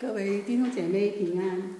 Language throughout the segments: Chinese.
各位弟兄姐妹平安，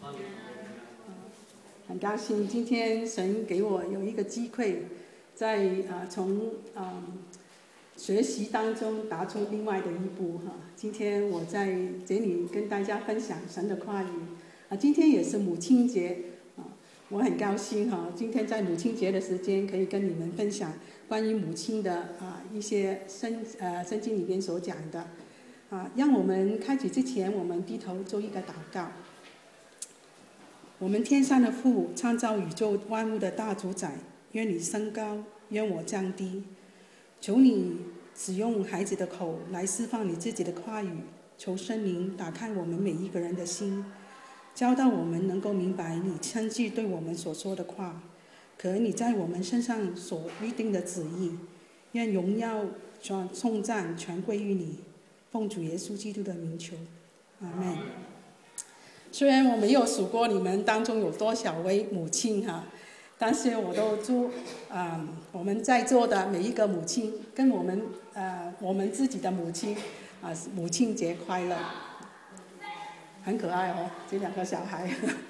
很高兴今天神给我有一个机会，在从学习当中踏出另外的一步哈。今天我在这里跟大家分享神的话语今天也是母亲节我很高兴今天在母亲节的时间可以跟你们分享关于母亲的一些圣经里边所讲的让我们开始之前，我们低头做一个祷告。我们天上的父，创造宇宙万物的大主宰，愿你升高，愿我降低。求你使用孩子的口来释放你自己的话语，求圣灵打开我们每一个人的心，教导我们能够明白你亲自对我们所说的话，可你在我们身上所预定的旨意。愿荣耀、颂赞全归于你。奉主耶稣基督的名求，阿们。虽然我没有数过你们当中有多少位母亲但是我都祝我们在座的每一个母亲跟我们自己的母亲母亲节快乐。很可爱这两个小孩。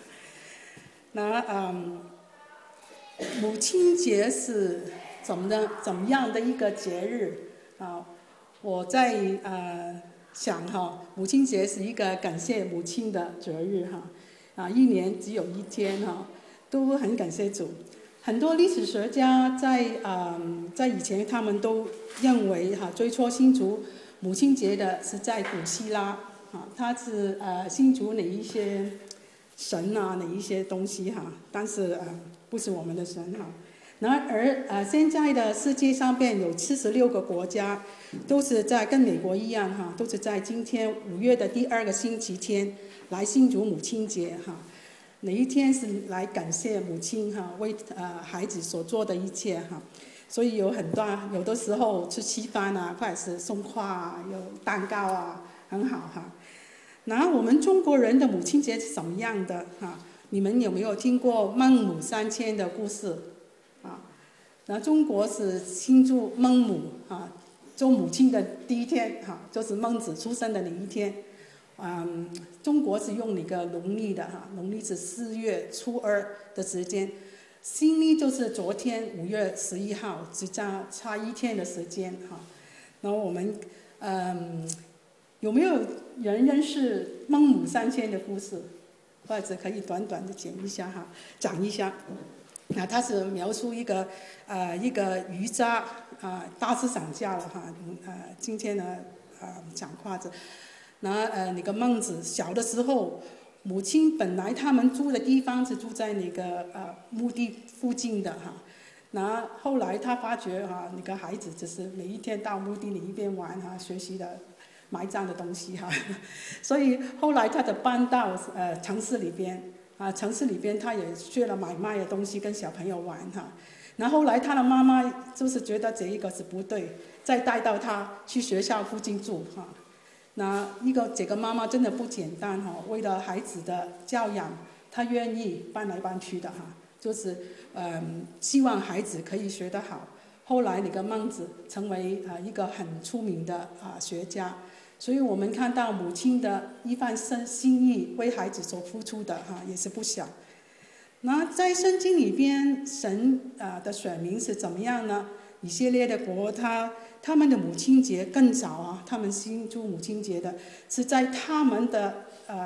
那母亲节是怎么样的一个节日我在想母亲节是一个感谢母亲的节日一年只有一天都很感谢主。很多历史学家在以前他们都认为最初新竹母亲节的是在古希腊它是新竹哪一些神哪一些东西但是不是我们的神而现在的世界上面有76个国家，都是在跟美国一样都是在今天5月的第2个星期天来庆祝母亲节哪一天是来感谢母亲为孩子所做的一切所以有很多有的时候吃稀饭或者是送花有蛋糕很好然后我们中国人的母亲节是什么样的你们有没有听过孟母三迁的故事那中国是庆祝孟母做母亲的第一天就是孟子出生的那一天中国是用那个农历的农历是4月初2的时间，新历就是昨天5月11号，只差一天的时间然后我们有没有人认识孟母三迁的故事？或者可以短短的讲一下它是描述一个渔家大致上架了今天呢讲话着那个孟子小的时候，母亲本来他们住的地方是住在那个墓地附近的那后来他发觉那个孩子只是每一天到墓地里一边玩学习的埋葬的东西所以后来他就搬到城市里边城市里边他也学了买卖的东西跟小朋友玩然后后来他的妈妈就是觉得这一个是不对，再带到他去学校附近住那这个妈妈真的不简单为了孩子的教养，她愿意搬来搬去的就是希望孩子可以学得好。后来那个孟子成为一个很出名的学家，所以我们看到母亲的一番心意为孩子所付出的也是不小。那在圣经里边神的选民是怎么样呢？以色列的国他们的母亲节更早他们庆祝母亲节的是在他们的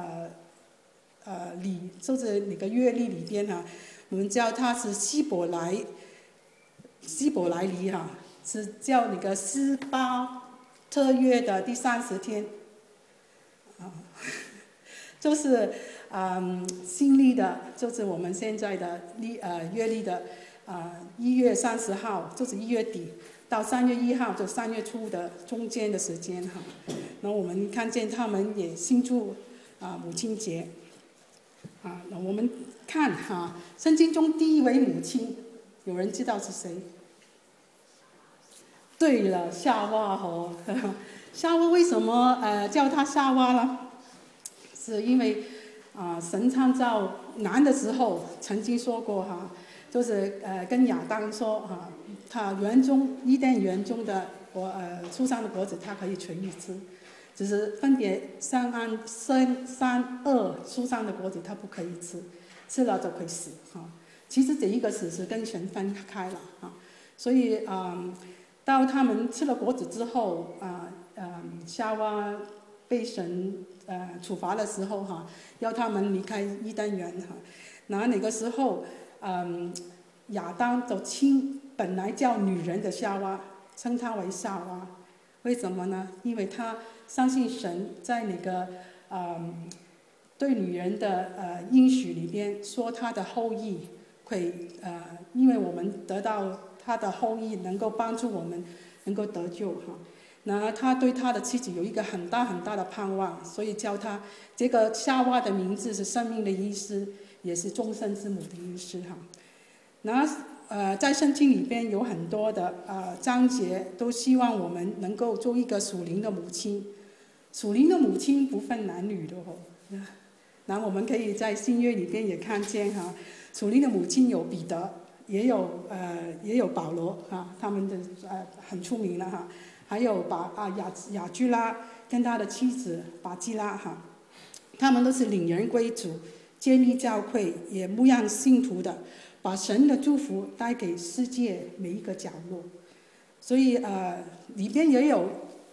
就是那个约历里边我们叫它是希伯来历是叫那个斯巴特月的第30天就是新历的，就是我们现在的月历的1月30号，就是1月底到3月1号，就3月初的中间的时间然后我们看见他们也庆祝母亲节那我们看圣经中第一位母亲，有人知道是谁？对了，夏娃夏娃为什么叫她夏娃呢？是因为神创造男的时候曾经说过就是跟亚当说他伊甸园中的树上的果子他可以随意吃， 只是分别善恶树上的果子它不可以吃，吃了就会死其实这一个是跟神分开了所以到他们吃了果子之后夏娃被神处罚的时候要他们离开伊甸园然后那个时候亚当就本来叫女人的夏娃，称她为夏娃，为什么呢？因为他相信神在那个对女人的应许里边说她的后裔会因为我们得到她的后裔能够帮助我们能够得救那他对他的妻子有一个很大很大的盼望，所以叫他这个夏娃的名字是生命的医师，也是终身之母的医师然后在圣经里边有很多的章节都希望我们能够做一个属灵的母亲。属灵的母亲不分男女的然后我们可以在新约里边也看见属灵的母亲有彼得，也有保罗他们的很出名了还有雅居拉跟他的妻子巴基拉他们都是领人归主，建立教会，也牧养信徒的，把神的祝福带给世界每一个角落。所以里边也有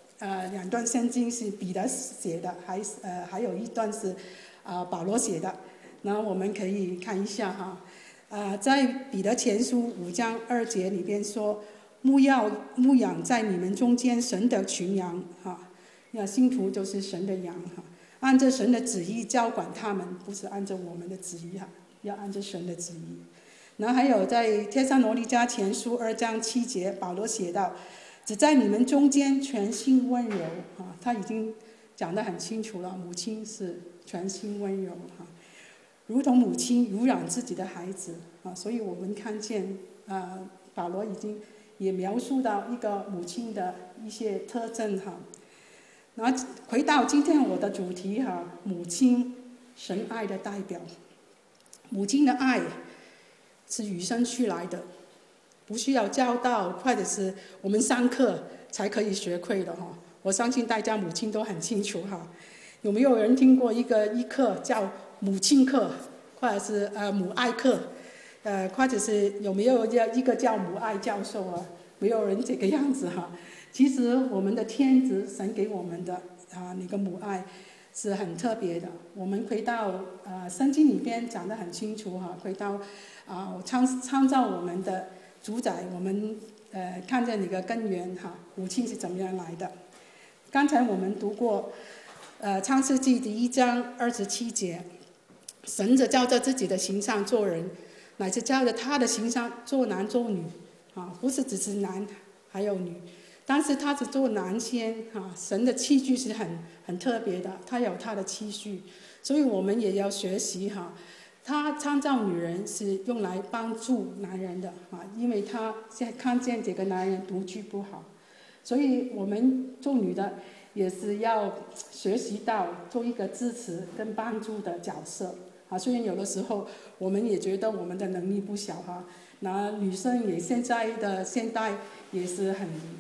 2段圣经是彼得写的，还有一段是保罗写的。那我们可以看一下在彼得前书5章2节里边说，牧养在你们中间神的群羊信徒就是神的羊按着神的旨意教管他们，不是按照我们的旨意要按照神的旨意。然后还有在帖撒罗尼迦前书2章7节，保罗写道，只在你们中间全心温柔他已经讲得很清楚了，母亲是全心温柔如同母亲乳养自己的孩子所以我们看见保罗已经也描述到一个母亲的一些特征然后回到今天我的主题母亲，神爱的代表。母亲的爱是与生俱来的，不需要教导或者是我们上课才可以学会的我相信大家母亲都很清楚有没有人听过一课叫母亲课，或者是母爱课或者是有没有一个叫母爱教授没有人这个样子其实我们的天职神给我们的那个母爱是很特别的。我们回到圣经里边讲得很清楚回到创造我们的主宰，我们看见那个根源母亲是怎么样来的。刚才我们读过创世纪1章27节，神就照着自己的形象做人，乃是照着他的形象做男做女不是只是男还有女，但是他是做男先神的器具是很特别的，他有他的期序，所以我们也要学习他创造女人是用来帮助男人的因为他现在看见这个男人独居不好，所以我们做女的也是要学习到做一个支持跟帮助的角色虽然有的时候我们也觉得我们的能力不小那女生也现代也是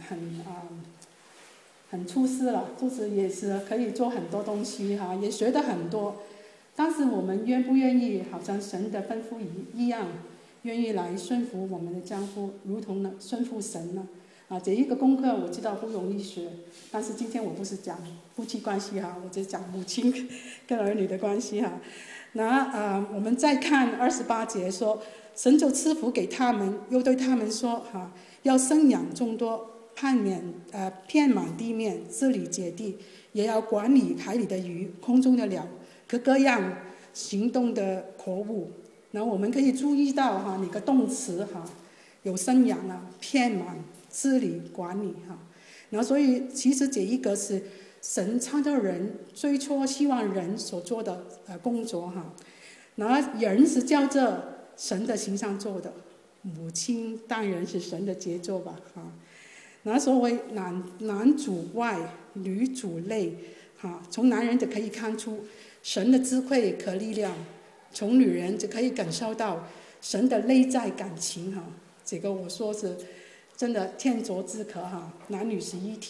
很出色了，就是也是可以做很多东西也学得很多。但是我们愿不愿意好像神的吩咐一样，愿意来顺服我们的丈夫，如同呢顺服神呢这一个功课我知道不容易学，但是今天我不是讲夫妻关系我只讲母亲跟儿女的关系那我们再看28节说，神就赐福给他们，又对他们说要生养众多，遍满地面，治理结地，也要管理海里的鱼，空中的鸟，各样行动的活物。然后我们可以注意到那个动词有生养遍满，治理管理然后所以其实这一个是神创造人最初希望人所做的工作然后人是照着神的形象做的，母亲当然是神的杰作吧然后所谓男主外女主内从男人就可以看出神的智慧和力量，从女人就可以感受到神的内在感情这个我说是真的天作之合男女是一体的。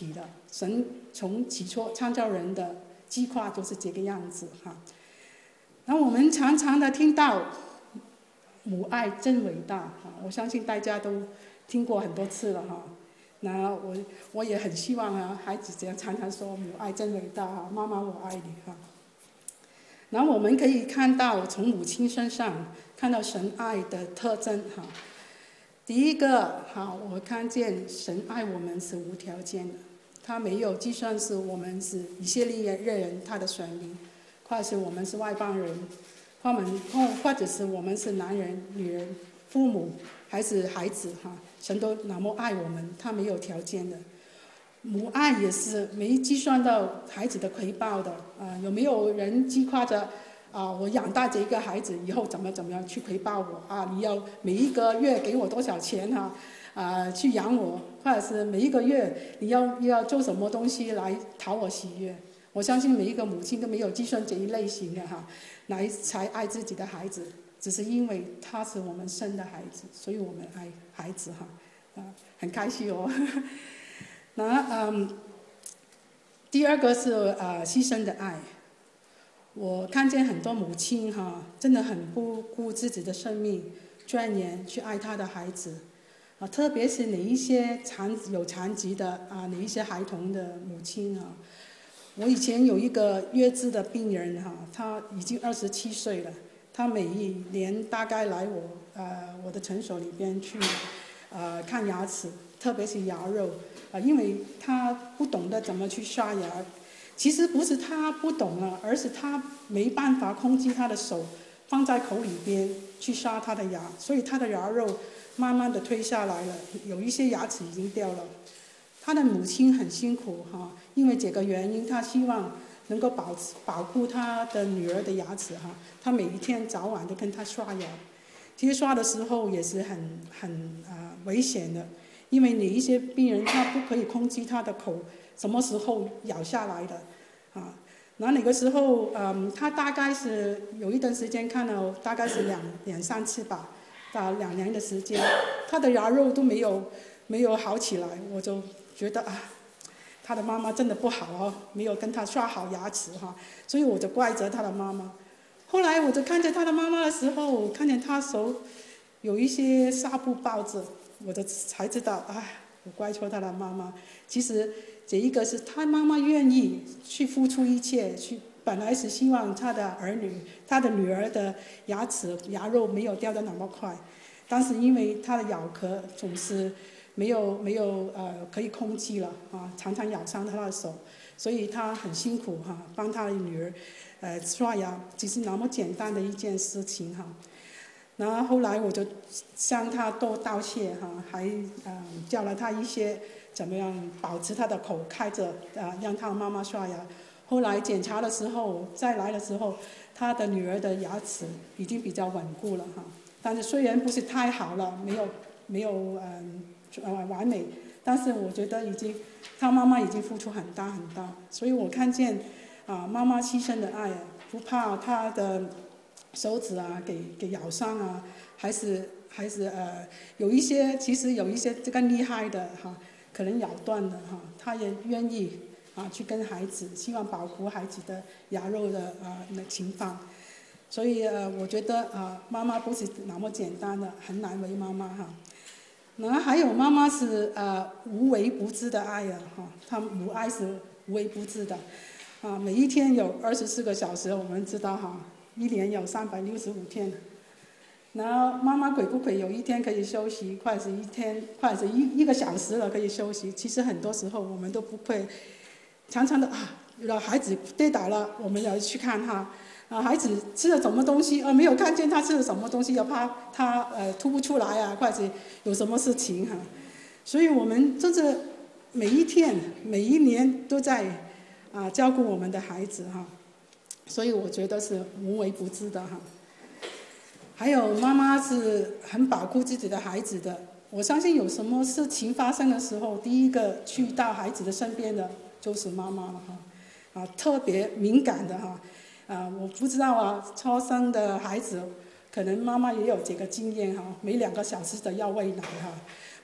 神从起初创造人的计划就是这个样子哈。那我们常常的听到母爱真伟大哈，我相信大家都听过很多次了哈。那我也很希望啊，孩子这样常常说母爱真伟大哈，妈妈我爱你哈。然后我们可以看到从母亲身上看到神爱的特征哈。第一个哈，我看见神爱我们是无条件的，他没有计算是我们是以色列人他的选民，或者是我们是外邦人，或者是我们是男人、女人、父母还是孩子哈，神都那么爱我们，他没有条件的。母爱也是没计算到孩子的回报的有没有人计划着我养大这一个孩子以后怎么样去回报我你要每一个月给我多少钱去养我，或者是每一个月你要做什么东西来讨我喜悦。我相信每一个母亲都没有计算这一类型的来才爱自己的孩子，只是因为他是我们生的孩子，所以我们爱孩子很开心哦。那第二个是牺牲的爱。我看见很多母亲真的很不顾自己的生命，钻研去爱她的孩子特别是哪一些有残疾的哪一些孩童的母亲我以前有一个月子的病人他已经27岁了，他每一年大概来我的诊所里边去看牙齿，特别是牙肉因为他不懂得怎么去刷牙。其实不是他不懂了，而是他没办法控制他的手放在口里边去刷他的牙，所以他的牙肉慢慢的退下来了，有一些牙齿已经掉了。他的母亲很辛苦因为这个原因，他希望能够保护他的女儿的牙齿他每一天早晚都跟他刷牙。其实刷的时候也是很危险的，因为哪一些病人他不可以控制他的口什么时候咬下来的然后那个时候他大概是有一段时间看了大概是两三次吧，2年的时间，他的牙肉都没有好起来。我就觉得他的妈妈真的不好没有跟他刷好牙齿所以我就怪责他的妈妈。后来我就看见他的妈妈的时候，看见他手有一些纱布包着，我就才知道我怪错他的妈妈。其实这一个是他妈妈愿意去付出一切，本来是希望他的女儿的牙肉没有掉得那么快，但是因为他的咬合总是没有可以控制了常常咬伤他的手，所以他很辛苦帮他的女儿刷牙，只是那么简单的一件事情然后后来我就向他多道谢还教了他一些怎么样保持他的口开着让他妈妈刷牙。后来检查的时候再来的时候，他的女儿的牙齿已经比较稳固了但是虽然不是太好了，没有完美，但是我觉得他妈妈已经付出很大很大。所以我看见妈妈牺牲的爱不怕他的手指给咬伤还是有一些其实有一些更厉害的可能咬断了他也愿意去跟孩子，希望保护孩子的牙肉的情况。所以我觉得妈妈不是那么简单的，很难为妈妈然后还有妈妈是无微不至的爱她母爱是无微不至的每一天有24个小时，我们知道一年有365天。然后妈妈可不可以有一天可以休息，或者是一个小时了可以休息？其实很多时候我们都不会，常常的孩子跌倒了，我们要去看他孩子吃了什么东西没有看见他吃了什么东西，要怕他吐不出来或者有什么事情所以我们真的每一天每一年都在照顾我们的孩子所以我觉得是无微不至的还有妈妈是很保护自己的孩子的。我相信有什么事情发生的时候，第一个去到孩子的身边的就是妈妈了特别敏感的我不知道初生的孩子可能妈妈也有这个经验每2个小时的要喂奶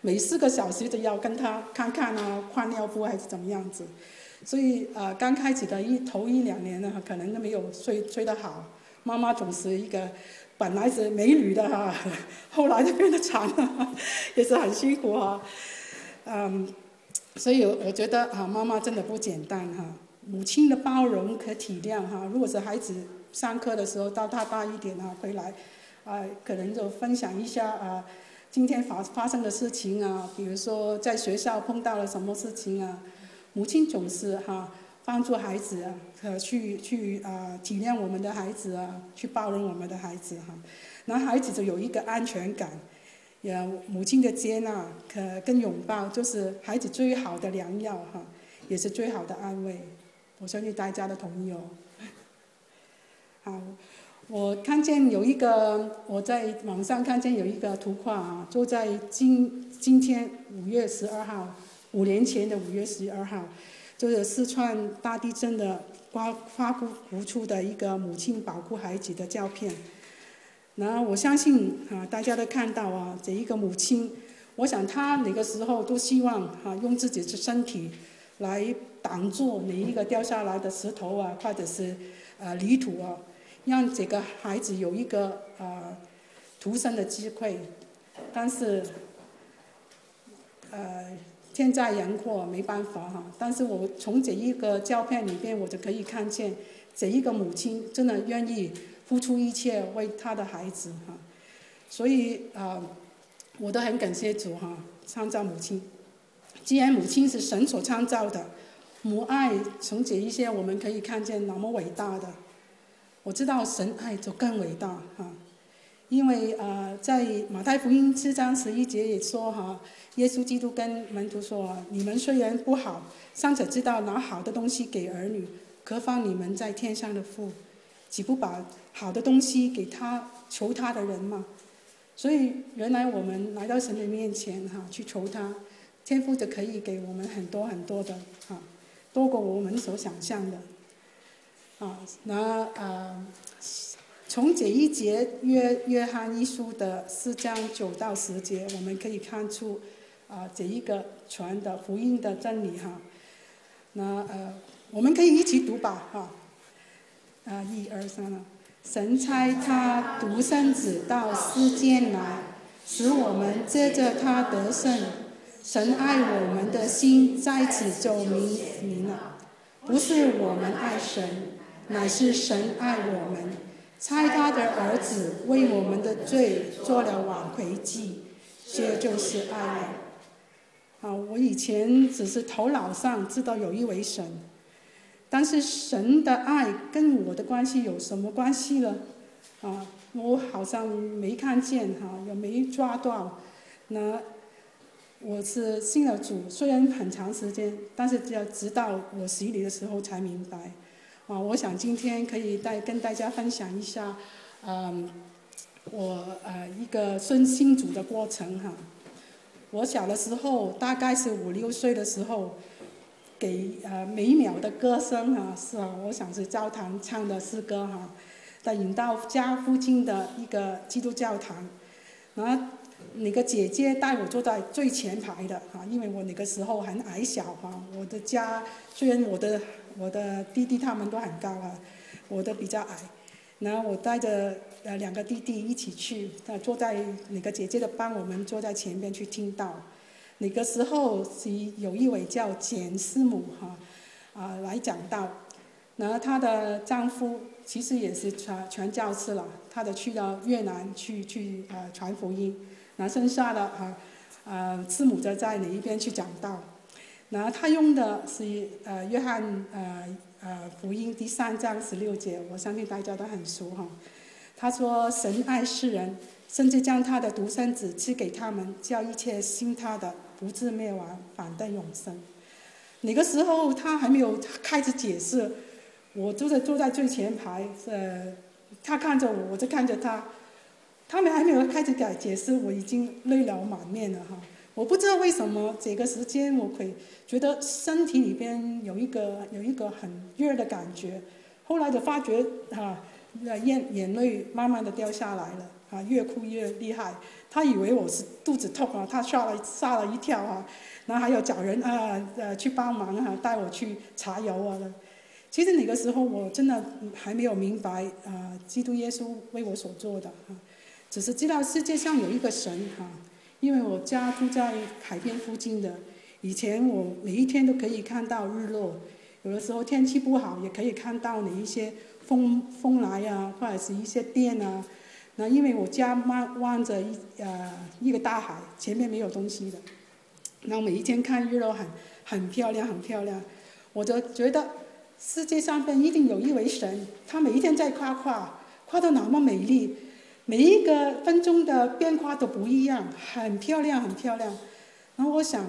每4个小时都要跟他看看啊，换尿布还是怎么样子。所以刚开始的头1、2年呢，可能都没有睡得好。妈妈总是一个本来是美女的哈，后来就变得惨了，也是很辛苦哈。所以我觉得妈妈真的不简单哈。母亲的包容和体谅哈，如果是孩子上课的时候到他大一点回来，可能就分享一下今天发生的事情啊，比如说在学校碰到了什么事情啊，母亲总是帮助孩子去体谅我们的孩子去包容我们的孩子然后孩子就有一个安全感。母亲的接纳跟拥抱，就是孩子最好的良药也是最好的安慰。我相信大家都同意哦。好，我在网上看见有一个图画就在今天5月12号，5年前的5月12号，就是四川大地震的发布出的一个母亲保护孩子的照片。然后我相信大家都看到这一个母亲，我想她那个时候都希望用自己的身体来挡住每一个掉下来的石头或者是泥土让这个孩子有一个图生的机会。但是天灾人祸没办法但是我从这一个照片里边，我就可以看见这一个母亲真的愿意付出一切为他的孩子所以我都很感谢主创造母亲。既然母亲是神所创造的，母爱从这一些我们可以看见那么伟大的。我知道神爱就更伟大因为在马太福音4章11节也说耶稣基督跟门徒说你们虽然不好，尚且知道拿好的东西给儿女，何况你们在天上的父，岂不把好的东西给他求他的人吗？所以原来我们来到神的面前去求他，天父就可以给我们很多很多的多过我们所想象的从这一节约翰一书的4章9到10节，我们可以看出这一个传的福音的真理我们可以一起读吧1、2、3神差他独生子到世间来，使我们借着他得胜。神爱我们的心在此就明了，不是我们爱神，乃是神爱我们，差他的儿子为我们的罪做了挽回祭，这就是爱了我以前只是头脑上知道有一位神，但是神的爱跟我的关系有什么关系呢我好像没看见也没抓到。那我是信了主，虽然很长时间，但是要直到我洗礼的时候才明白我想今天可以跟大家分享一下我一个信主的过程我小的时候大概是5、6岁的时候，给美妙的歌声是我想是教堂唱的诗歌带引到家附近的一个基督教堂，然后那个姐姐带我坐在最前排的因为我那个时候很矮小我的家虽然我的弟弟他们都很高我的比较矮，然后我带着2个弟弟一起去坐在那个姐姐的班，我们坐在前边去听道。那个时候是有一位叫简师母来讲道，然后她的丈夫其实也是传教士了，她去到越南去传福音，然后剩下的师母就在那一边去讲道。然后她用的是约翰福音第3章16节，我相信大家都很熟他说神爱世人，甚至将他的独生子赐给他们，叫一切信他的不至灭亡，反得永生。那个时候他还没有开始解释，我坐在最前排他看着我，我就看着他，他们还没有开始解释，我已经泪流满面了我不知道为什么这个时间我会觉得身体里边有一个很热的感觉，后来就发觉眼泪慢慢的掉下来了越哭越厉害。他以为我是肚子痛啊，他吓了一跳啊，然后还有找人去帮忙带我去擦油啊。其实那个时候我真的还没有明白基督耶稣为我所做的只是知道世界上有一个神因为我家住在海边附近的，以前我每一天都可以看到日落，有的时候天气不好也可以看到一些风来啊，或者是一些电啊。那因为我家望着一个大海，前面没有东西的，然后每一天看日落很漂亮，很漂亮。我就觉得世界上边一定有一位神，他每一天在夸得那么美丽，每一个分钟的变化都不一样，很漂亮，很漂亮。然后我想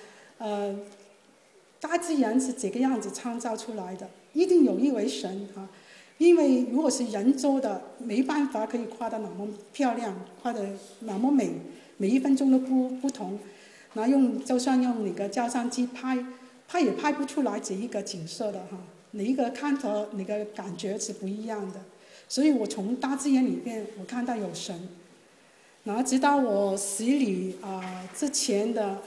大自然是这个样子创造出来的，一定有一位神因为如果是人做的，没办法可以画得那么漂亮，画得那么美，每一分钟都不同。然后就算用那个照相机拍也拍不出来这一个景色的哪一个看头那个感觉是不一样的。所以我从大自然里面我看到有神。然后直到我洗礼之前的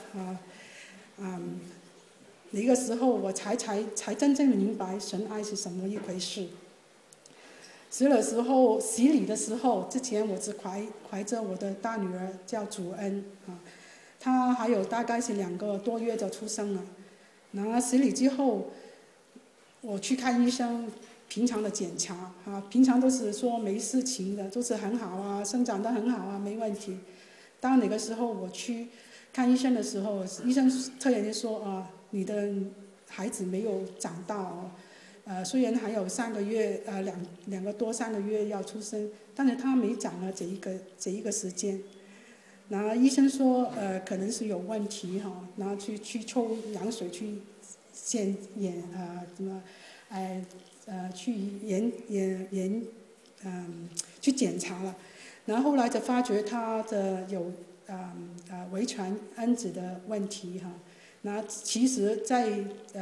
那个时候我才真正明白神爱是什么一回事。洗礼的时候，之前我只怀着我的大女儿叫祖恩她还有大概是2个多月就出生了。然后洗礼之后，我去看医生，平常的检查平常都是说没事情的，都是很好生长得很好没问题。当那个时候我去看医生的时候，医生特别就说你的孩子没有长大虽然还有3个月2个多3个月要出生，但是他没长了这一个时间。然后医生说可能是有问题然后去抽羊水去检验去去检查了。然后后来就发觉他的有遗传因子的问题那其实在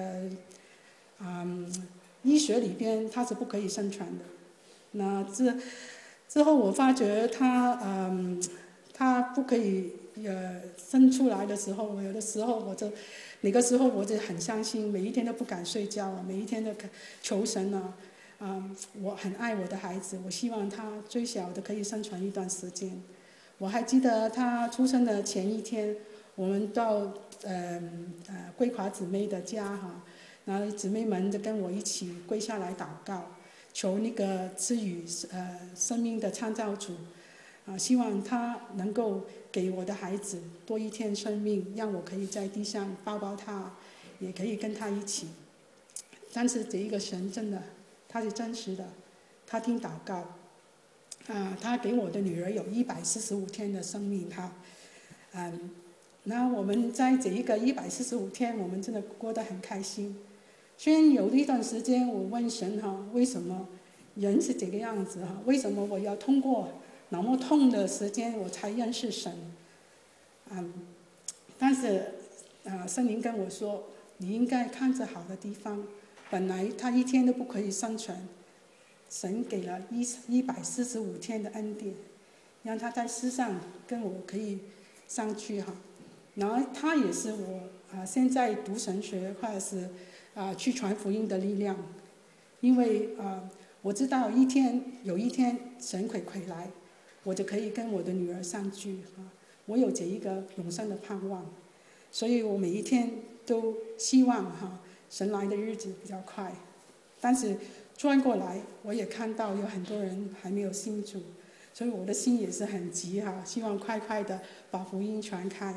医学里边它是不可以生传的。那之后我发觉他不可以生出来的时候，有的时候那个时候我就很伤心，每一天都不敢睡觉每一天都求神我很爱我的孩子，我希望他最小的可以生存一段时间。我还记得他出生的前一天，我们到桂华姊妹的家然后姊妹们就跟我一起跪下来祷告，求那个赐予生命的创造主希望他能够给我的孩子多一天生命，让我可以在地上抱抱他，也可以跟他一起。但是这一个神真的他是真实的，他听祷告他给我的女儿有145天的生命那我们在这一个145天我们真的过得很开心。虽然有一段时间我问神为什么人是这个样子为什么我要通过那么痛的时间我才认识神但是圣灵跟我说，你应该看着好的地方，本来他一天都不可以生存，神给了145天的恩典，让他在世上跟我可以上去然后他也是我现在读神学或者是去传福音的力量。因为我知道有一天神会回来，我就可以跟我的女儿上去我有这一个永生的盼望。所以我每一天都希望神来的日子比较快。但是转过来我也看到有很多人还没有信主，所以我的心也是很急希望快快的把福音传开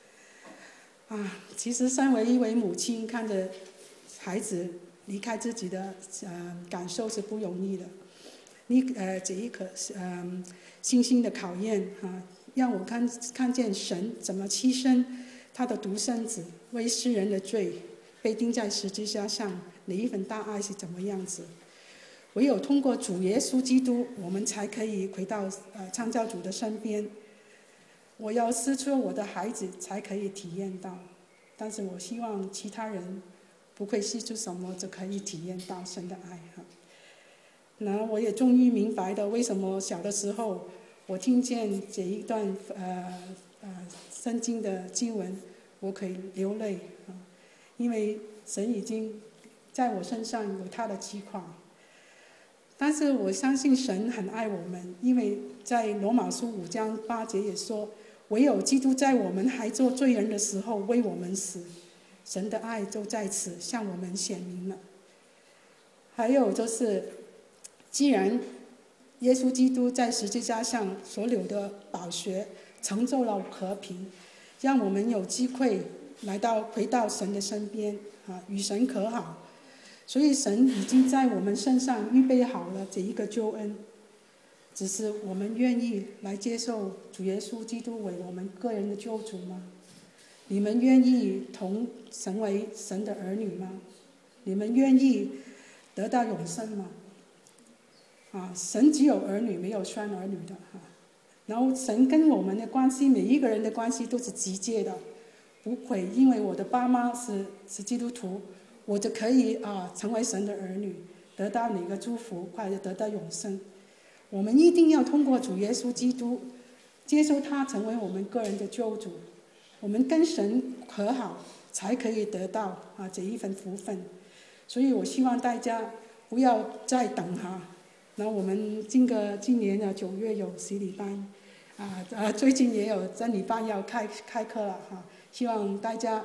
其实身为一位母亲，看着孩子离开自己的感受是不容易的。这一颗信心的考验让我看见神怎么牺牲他的独生子，为世人的罪被钉在十字架上，哪一份大爱是怎么样子。唯有通过主耶稣基督，我们才可以回到创造主的身边。我要失去我的孩子才可以体验到，但是我希望其他人不会失去什么就可以体验到神的爱那我也终于明白了为什么小的时候我听见这一段圣经的经文，我可以流泪啊，因为神已经在我身上有他的计划。但是我相信神很爱我们，因为在罗马书5章8节也说，唯有基督在我们还做罪人的时候为我们死，神的爱就在此向我们显明了。还有就是，既然耶稣基督在十字架上所流的宝血成就了和平，让我们有机会回到神的身边啊，与神和好。所以神已经在我们身上预备好了这一个救恩，只是我们愿意来接受主耶稣基督为我们个人的救主吗？你们愿意成为神的儿女吗？你们愿意得到永生吗？神只有儿女，没有双儿女的然后神跟我们的关系，每一个人的关系都是直接的，不会因为我的爸妈是基督徒，我就可以成为神的儿女，得到哪个祝福或者得到永生。我们一定要通过主耶稣基督，接受他成为我们个人的救主，我们跟神和好，才可以得到这一份福分。所以我希望大家不要再等那我们今年的9月有洗礼班，最近也有真理班要开课了希望大家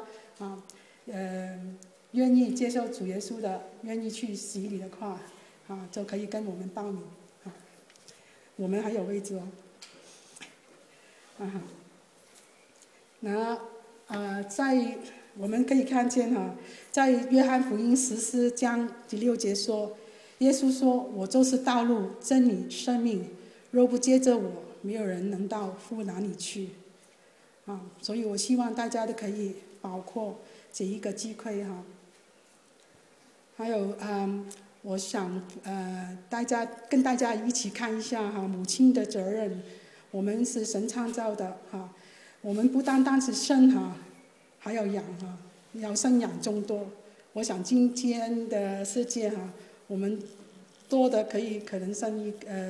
愿意接受主耶稣的，愿意去洗礼的话就可以跟我们报名我们还有位置在我们可以看见在约翰福音14章第6节说，耶稣说：“我就是道路、真理、生命，若不接着我，没有人能到父哪里去。”所以我希望大家都可以把握这一个机会还有我想跟大家一起看一下母亲的责任。我们是神创造的我们不单单是生还要养要生养众多。我想今天的世界我们多的可能生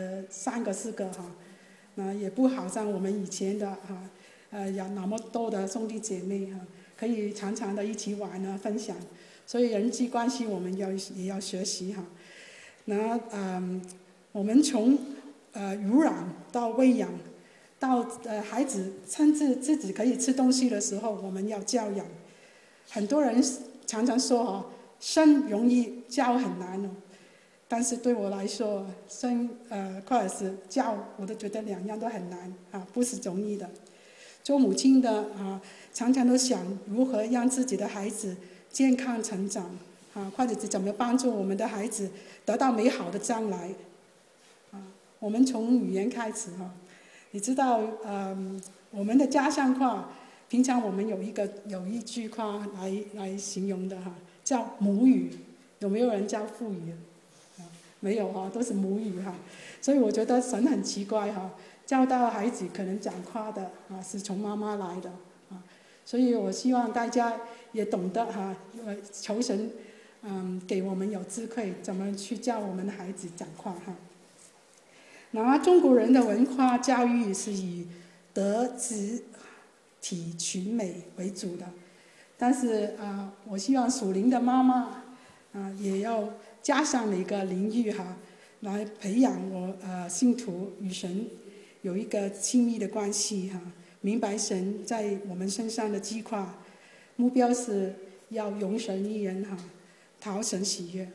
3个4个那也不好像我们以前的有那么多的兄弟姐妹可以常常的一起玩分享。所以人际关系我们也要学习那我们从濡染到喂养，到孩子甚至自己可以吃东西的时候，我们要教养。很多人常常说生容易教很难但是对我来说生或者是教，我都觉得两样都很难不是容易的。做母亲的常常都想如何让自己的孩子健康成长或者是怎么帮助我们的孩子得到美好的将来我们从语言开始你知道我们的家乡话平常我们有一句话来形容的叫母语。有没有人教父语没有都是母语所以我觉得神很奇怪教导孩子可能讲话的是从妈妈来的所以我希望大家也懂得求神给我们有智慧，怎么去教我们的孩子讲话那中国人的文化教育是以德智体群美为主的，但是我希望属灵的妈妈也要加上哪个领域来培养信徒与神有一个亲密的关系明白神在我们身上的计划，目标是要容神一人讨神喜悦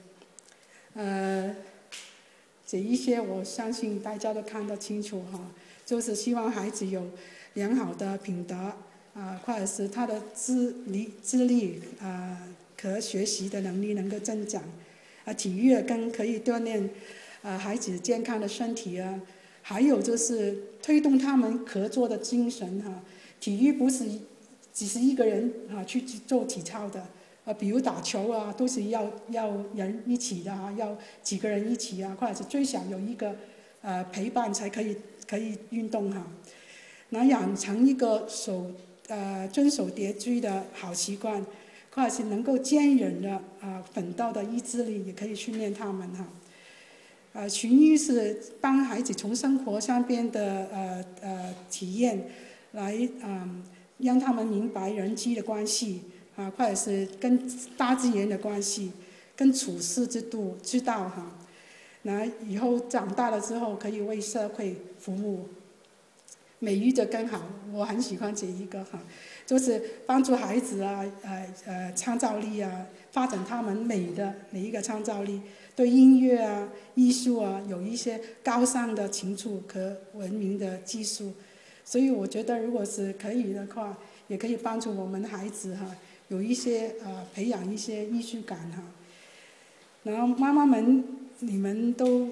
这一些我相信大家都看得清楚就是希望孩子有良好的品德或者是他的智力和学习的能力能够增长体育更可以锻炼孩子健康的身体还有就是推动他们合作的精神体育不是只是一个人去做体操的比如打球都是要人一起的要几个人一起或者是最少有一个陪伴才可以运动那养成一个遵守秩序的好习惯，或者是能够坚韧的奋斗的意志力，也可以训练他们群育是帮孩子从生活上边的体验来让他们明白人际的关系或者是跟大自然的关系，跟处世之道那以后长大了之后可以为社会服务，美育的更好。我很喜欢这一个就是帮助孩子创造力发展他们美的每一个创造力，对音乐艺术有一些高尚的情操和文明的技术。所以我觉得如果是可以的话，也可以帮助我们的孩子有一些培养一些艺术感然后妈妈们，你们都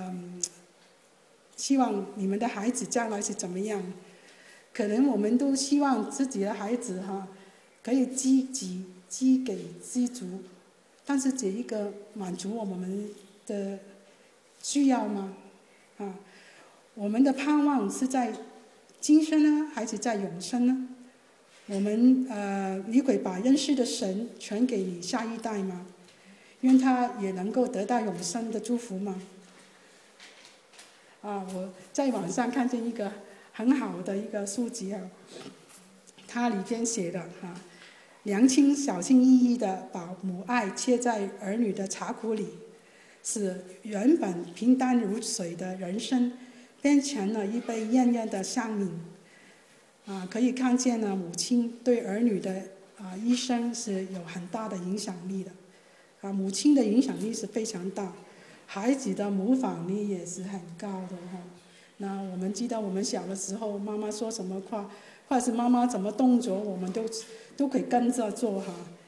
希望你们的孩子将来是怎么样？可能我们都希望自己的孩子可以积给知足，但是这一个满足我们的需要吗？我们的盼望是在今生呢，还是在永生呢？你会把认识的神传给你下一代吗？愿他也能够得到永生的祝福吗？我在网上看见一个很好的一个书籍它里边写的娘亲小心翼翼地把母爱切在儿女的茶壶里，使原本平淡如水的人生变成了一杯艳艳的香茗。可以看见呢，母亲对儿女的一生是有很大的影响力的。母亲的影响力是非常大，孩子的模仿力也是很高的那我们记得我们小的时候，妈妈说什么话，或者是妈妈怎么动作，我们都可以跟着做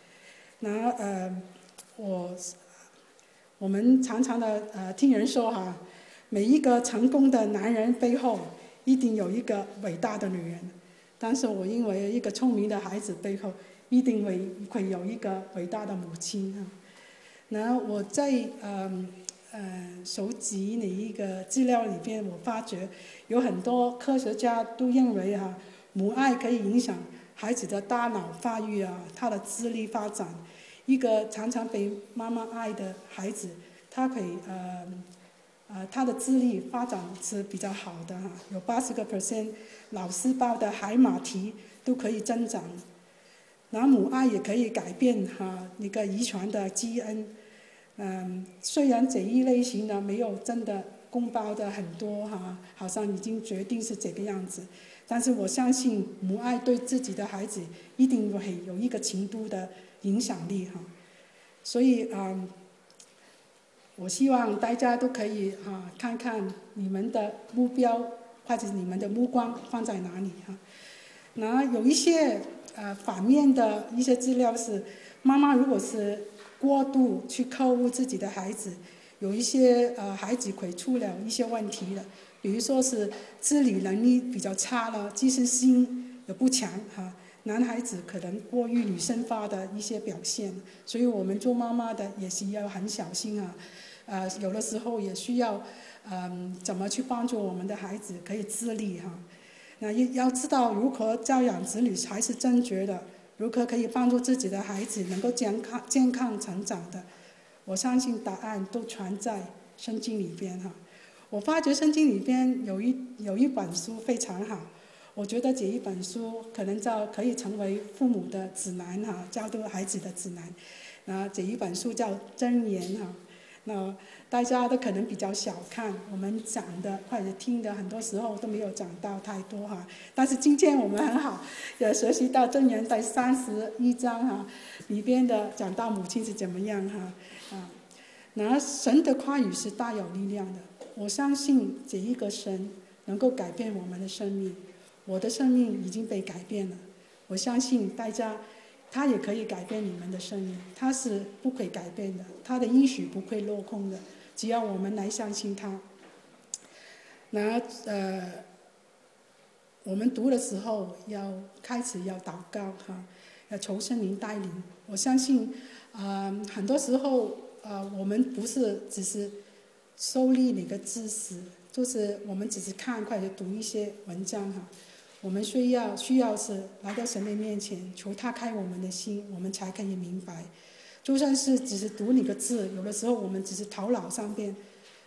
我们常常的听人说每一个成功的男人背后一定有一个伟大的女人，但是我认为一个聪明的孩子背后一定会有一个伟大的母亲然后我在收集的一个资料里边，我发觉有很多科学家都认为母爱可以影响孩子的大脑发育他的智力发展。一个常常被妈妈爱的孩子，他可以他的智力发展是比较好的有80%脑细胞的海马体都可以增长。然后母爱也可以改变一个遗传的基因。虽然这一类型的没有真的公报的很多好像已经决定是这个样子，但是我相信母爱对自己的孩子一定会有一个程度的影响力所以我希望大家都可以看看你们的目标或者你们的目光放在哪里那有一些反面的一些资料是，妈妈如果是过度去呵护自己的孩子，有一些孩子会出了一些问题的，比如说是自理能力比较差了，自信心也不强男孩子可能过于女生化的一些表现，所以我们做妈妈的也是要很小心有的时候也需要怎么去帮助我们的孩子可以自立那要知道如何教养子女才是正确的，如何可以帮助自己的孩子能够健康成长的，我相信答案都存在圣经里边我发觉圣经里边有一本书非常好，我觉得这一本书可能可以成为父母的指南教导孩子的指南。这一本书叫《箴言》那大家都可能比较小看，我们讲的或者听的很多时候都没有讲到太多但是今天我们很好也学习到箴言第31章里边的讲到母亲是怎么样那神的话语是大有力量的，我相信这一个神能够改变我们的生命，我的生命已经被改变了，我相信大家他也可以改变你们的生命，他是不会改变的，他的应许不会落空的，只要我们来相信他。那我们读的时候开始要祷告要求圣灵带领。我相信很多时候我们不是只是收利那个知识，就是我们只是看或者读一些文章我们需要是来到神的面前，求他开我们的心，我们才可以明白。就算是只是读你个字，有的时候我们只是头脑上边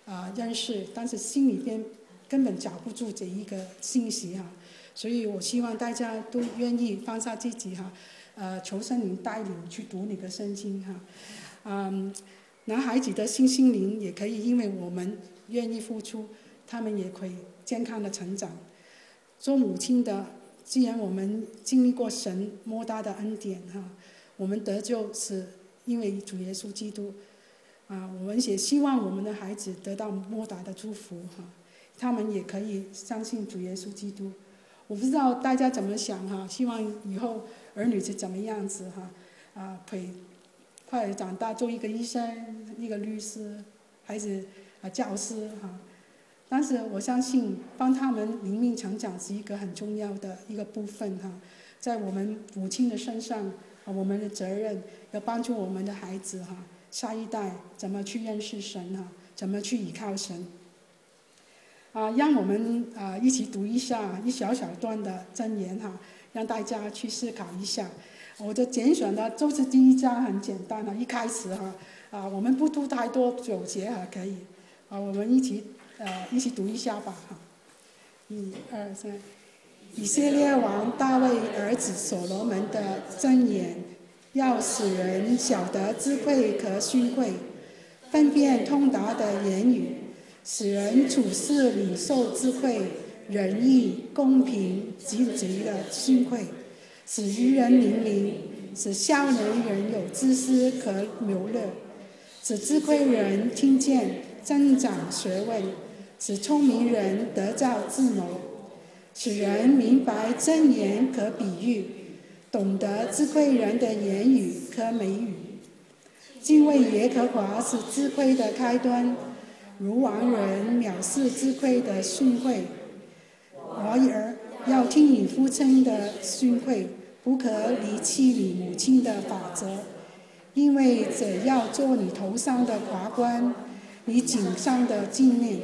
认识，但是心里边根本找不住这一个信息哈。所以我希望大家都愿意放下自己哈，求圣灵带领去读那个圣经哈。男孩子的心灵也可以，因为我们愿意付出，他们也可以健康的成长。做母亲的，既然我们经历过神莫大的恩典哈，我们得救是因为主耶稣基督。我们也希望我们的孩子得到莫大的祝福哈，他们也可以相信主耶稣基督。我不知道大家怎么想哈，希望以后儿女是怎么样子哈，可以快点长大做一个医生、一个律师，孩子教师哈。但是我相信帮他们灵命成长是一个很重要的一个部分哈，在我们母亲的身上，我们的责任要帮助我们的孩子哈。下一代怎么去认识神哈？怎么去依靠神？让我们一起读一下一小小段的箴言哈，让大家去思考一下。我的拣选的就是第一章很简单哈，一开始哈我们不读太多9节哈，可以我们一起读一下吧哈。1、2、3，以色列王大卫儿子所罗门的箴言。要使人晓得智慧和虚慧，分辨通达的言语，使人处事领受智慧、仁义、公平、积极的虚慧，使愚人灵明，使少年人有知识和谋略，使智慧人听见增长学问，使聪明人得到智谋，使人明白箴言和比喻，懂得智慧人的言语和美语。敬畏耶和华是智慧的开端，如亡人藐视智慧的训诲。我儿，要听你父亲的训诲，不可离弃你母亲的法则，因为这要做你头上的华冠，你颈上的纪念。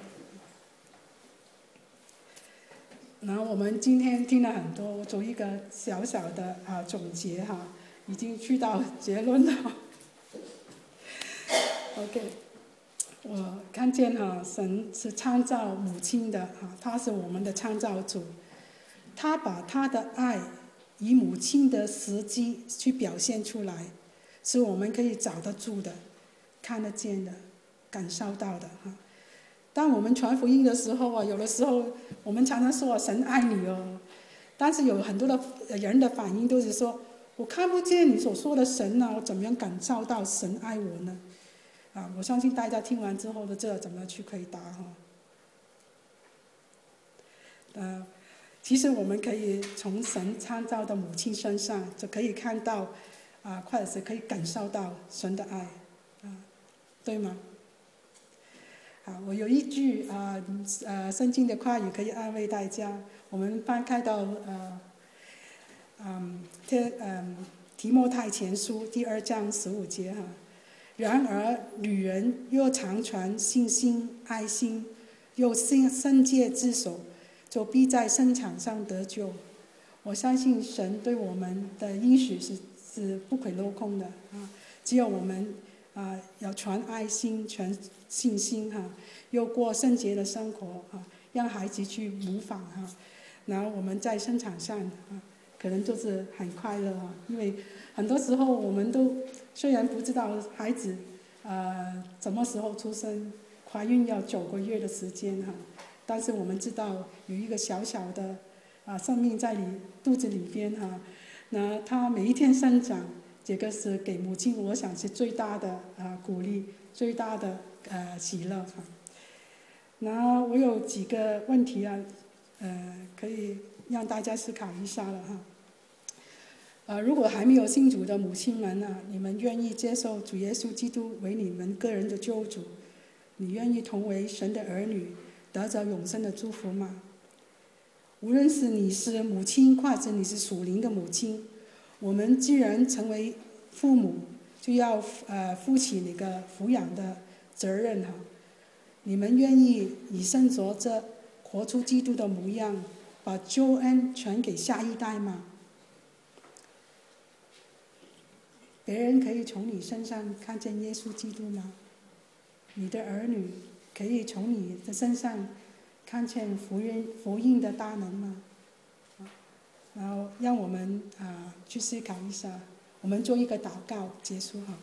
然后我们今天听了很多，我做一个小小的总结哈，已经去到结论了。OK， 我看见神是创造母亲的他是我们的创造主，他把他的爱以母亲的实际去表现出来，是我们可以找得住的、看得见的、感受到的哈。当我们传福音的时候有的时候我们常常说神爱你哦，但是有很多的人的反应都是说，我看不见你所说的神我怎么样感受到神爱我呢？我相信大家听完之后的这怎么去回答其实我们可以从神创造的母亲身上就可以看到或者是可以感受到神的爱对吗？我有一句圣经的话语可以安慰大家，我们翻开到提摩太前书第2章15节然而女人若常传信心、爱心，又圣洁自守，就必在生产上得救。我相信神对我们的应许是不可落空的只有我们要传爱心、传信心又过圣洁的生活让孩子去模仿然后我们在生产上可能就是很快乐因为很多时候我们都虽然不知道孩子什么时候出生，怀孕要9个月的时间但是我们知道有一个小小的生命在肚子里边那他每一天生长，这个是给母亲我想是最大的鼓励，最大的喜乐那我有几个问题可以让大家思考一下了如果还没有信主的母亲们你们愿意接受主耶稣基督为你们个人的救主？你愿意同为神的儿女，得着永生的祝福吗？无论是你是母亲，或者你是属灵的母亲，我们既然成为父母，就要负起那个抚养的责任你们愿意以身作则，活出基督的模样，把救恩传给下一代吗？别人可以从你身上看见耶稣基督吗？你的儿女可以从你的身上看见福音的大能吗？然后让我们去思考一下，我们做一个祷告结束哈。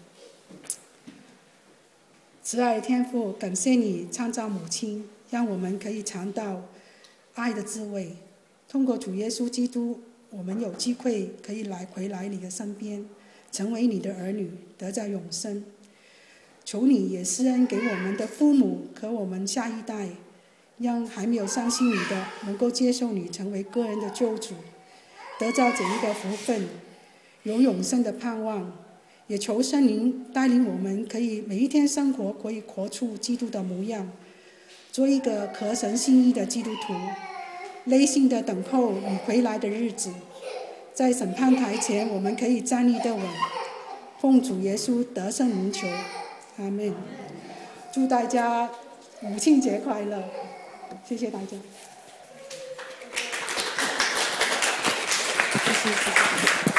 慈爱的天父，感谢你创造母亲，让我们可以尝到爱的滋味。通过主耶稣基督，我们有机会可以回来你的身边，成为你的儿女，得到永生。求你也施恩给我们的父母和我们下一代，让还没有相信你的能够接受你成为个人的救主，得到这一个福分，有永生的盼望。也求圣灵带领我们，可以每一天生活可以活出基督的模样，做一个合神心意的基督徒，内心的等候你回来的日子。在审判台前，我们可以站立得稳，奉主耶稣得胜名求，阿们。祝大家母亲节快乐，谢谢大家。谢谢。